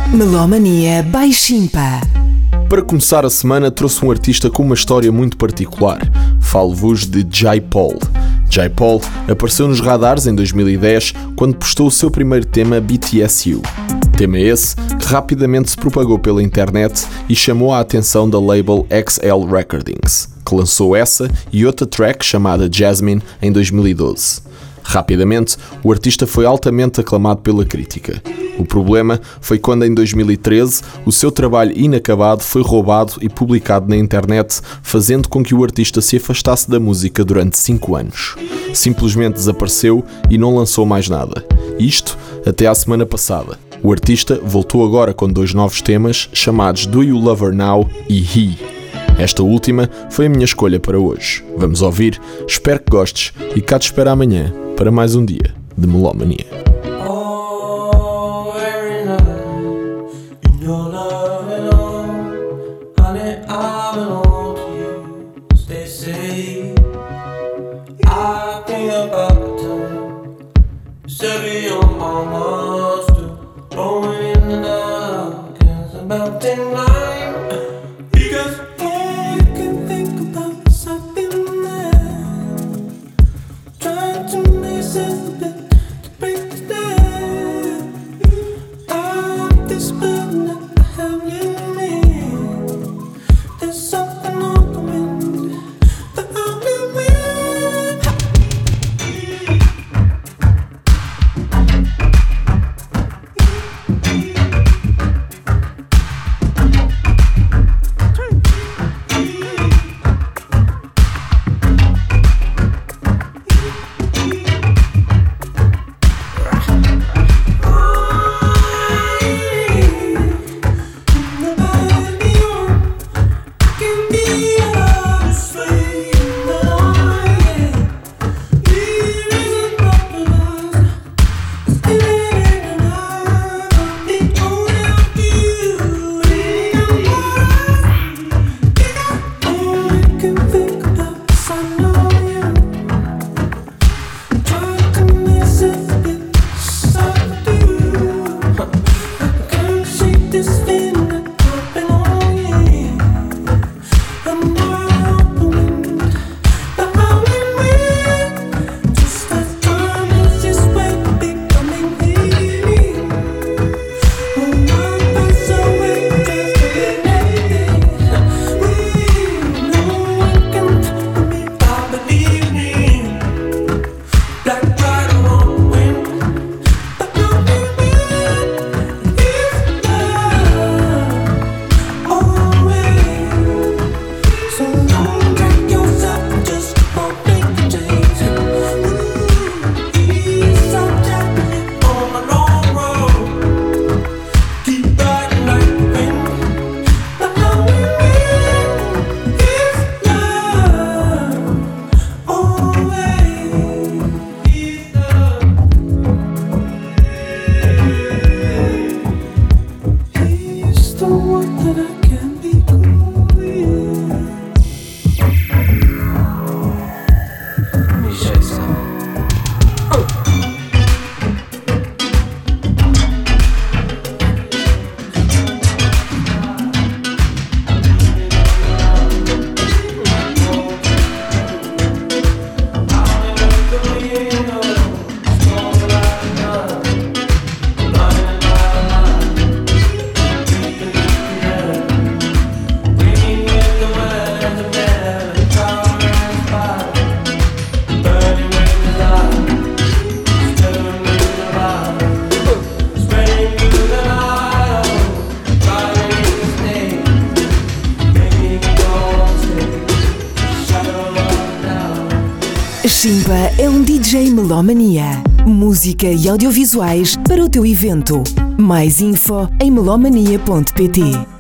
Melomania by Shimpa. Para começar a semana trouxe um artista com uma história muito particular. Falo-vos de Jai Paul. Jai Paul apareceu nos radares em 2010 quando postou o seu primeiro tema BTSU. Tema esse que rapidamente se propagou pela internet e chamou a atenção da label XL Recordings, que lançou essa e outra track chamada Jasmine em 2012. Rapidamente, o artista foi altamente aclamado pela crítica. O problema foi quando em 2013 o seu trabalho inacabado foi roubado e publicado na internet, fazendo com que o artista se afastasse da música durante 5 anos. Simplesmente desapareceu e não lançou mais nada. Isto até à semana passada. O artista voltou agora com 2 novos temas chamados Do You Love Her Now e He. Esta última foi a minha escolha para hoje. Vamos ouvir, espero que gostes e cá te espero amanhã para mais um dia de Melomania. Shimpa é um DJ Melomania. Música e audiovisuais para o teu evento. Mais info em melomania.pt.